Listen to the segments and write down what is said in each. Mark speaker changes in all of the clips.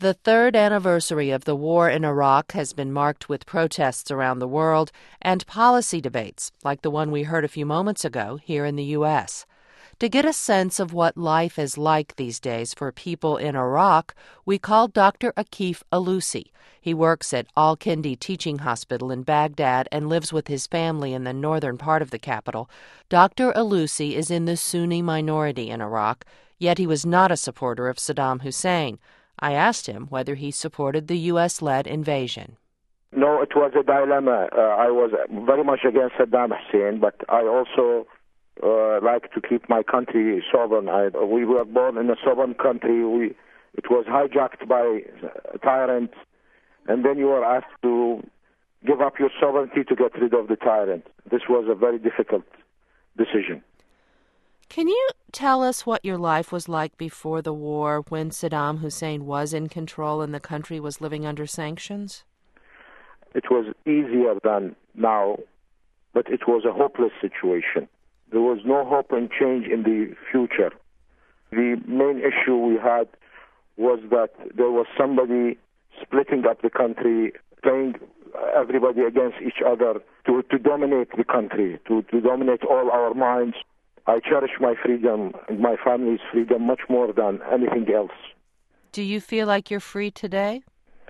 Speaker 1: The third anniversary of the war in Iraq has been marked with protests around the world and policy debates, like the one we heard a few moments ago here in the U.S. To get a sense of what life is like these days for people in Iraq, we called Dr. Akif Alusi. He works at Al-Kindi Teaching Hospital in Baghdad and lives with his family in the northern part of the capital. Dr. Alusi is in the Sunni minority in Iraq, yet he was not a supporter of Saddam Hussein. I asked him whether he supported the U.S.-led invasion.
Speaker 2: No, it was a dilemma. I was very much against Saddam Hussein, but I also like to keep my country sovereign. We were born in a sovereign country. It was hijacked by a tyrant, and then you were asked to give up your sovereignty to get rid of the tyrant. This was a very difficult decision.
Speaker 1: Can you tell us what your life was like before the war, when Saddam Hussein was in control and the country was living under sanctions?
Speaker 2: It was easier than now, but it was a hopeless situation. There was no hope and change in the future. The main issue we had was that there was somebody splitting up the country, playing everybody against each other to dominate the country, to dominate all our minds. I cherish my freedom and my family's freedom much more than anything else.
Speaker 1: Do you feel like you're free today?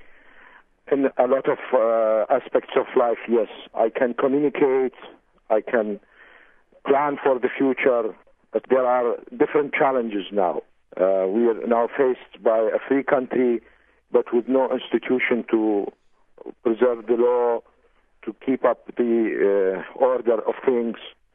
Speaker 2: In a lot of aspects of life, yes. I can communicate, I can plan for the future, but there are different challenges now. We are now faced by a free country, but with no institution to preserve the law, to keep up the order of things.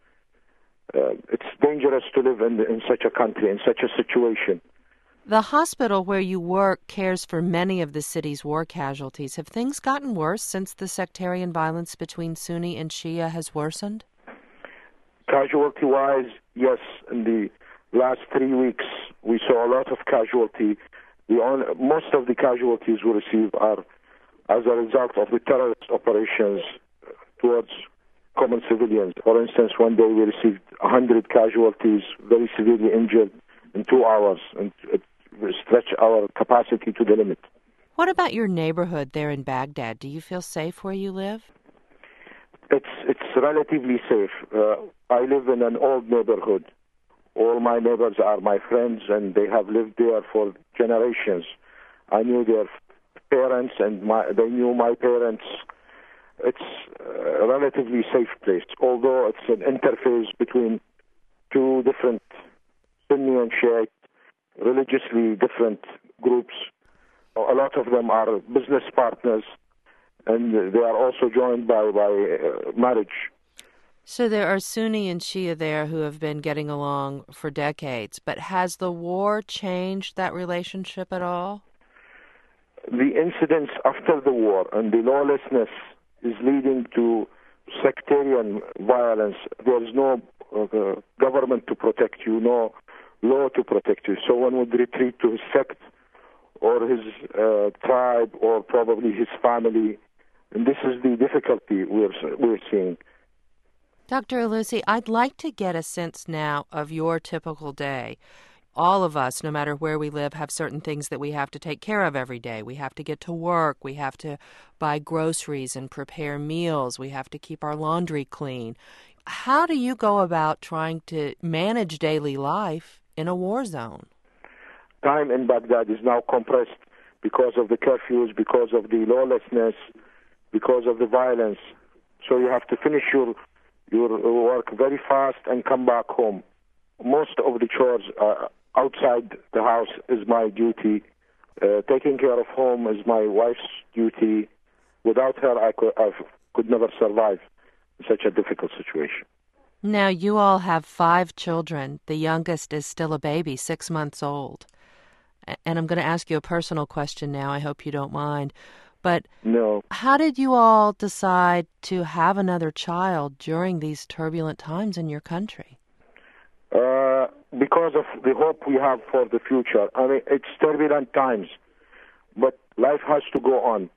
Speaker 2: It's dangerous to live in such a country, in such a situation.
Speaker 1: The hospital where you work cares for many of the city's war casualties. Have things gotten worse since the sectarian violence between Sunni and Shia has worsened?
Speaker 2: Casualty-wise, yes. In the last 3 weeks, we saw a lot of casualty. Most of the casualties we receive are as a result of the terrorist operations towards common civilians. For instance, one day we received 100 casualties, very severely injured, in 2 hours, and it stretched our capacity to the limit.
Speaker 1: What about your neighborhood there in Baghdad? Do you feel safe where you live?
Speaker 2: It's relatively safe. I live in an old neighborhood. All my neighbors are my friends, and they have lived there for generations. I knew their parents, and they knew my parents. It's a relatively safe place, although it's an interface between two different Sunni and Shiite, religiously different groups. A lot of them are business partners, and they are also joined by marriage.
Speaker 1: So there are Sunni and Shia there who have been getting along for decades, but has the war changed that relationship at all?
Speaker 2: The incidents after the war and the lawlessness is leading to sectarian violence. There is no government to protect you, no law to protect you. So one would retreat to his sect or his tribe or probably his family. And this is the difficulty we're seeing.
Speaker 1: Dr. Alusi, I'd like to get a sense now of your typical day. All of us, no matter where we live, have certain things that we have to take care of every day. We have to get to work. We have to buy groceries and prepare meals. We have to keep our laundry clean. How do you go about trying to manage daily life in a war zone?
Speaker 2: Time in Baghdad is now compressed because of the curfews, because of the lawlessness, because of the violence. So you have to finish your work very fast and come back home. Most of the chores outside the house is my duty. Taking care of home is my wife's duty. Without her, I could never survive in such a difficult situation.
Speaker 1: Now, you all have 5 children. The youngest is still a baby, 6 months old. And I'm going to ask you a personal question now. I hope you don't mind. But
Speaker 2: no.
Speaker 1: How did you all decide to have another child during these turbulent times in your country?
Speaker 2: Because of the hope we have for the future. I mean, it's turbulent times, but life has to go on.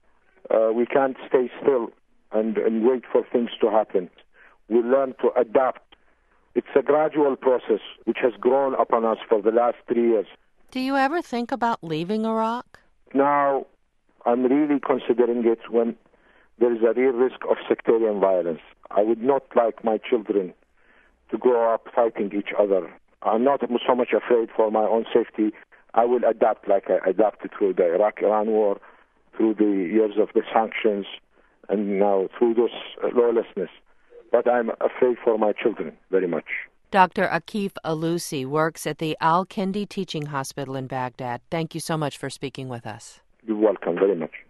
Speaker 2: We can't stay still and wait for things to happen. We learn to adapt. It's a gradual process which has grown upon us for the last 3 years.
Speaker 1: Do you ever think about leaving Iraq?
Speaker 2: Now, I'm really considering it when there is a real risk of sectarian violence. I would not like my children to grow up fighting each other. I'm not so much afraid for my own safety. I will adapt like I adapted through the Iraq-Iran war, through the years of the sanctions, and now through this lawlessness. But I'm afraid for my children very much.
Speaker 1: Dr. Akif Alusi works at the Al-Kindi Teaching Hospital in Baghdad. Thank you so much for speaking with us.
Speaker 2: You're welcome very much.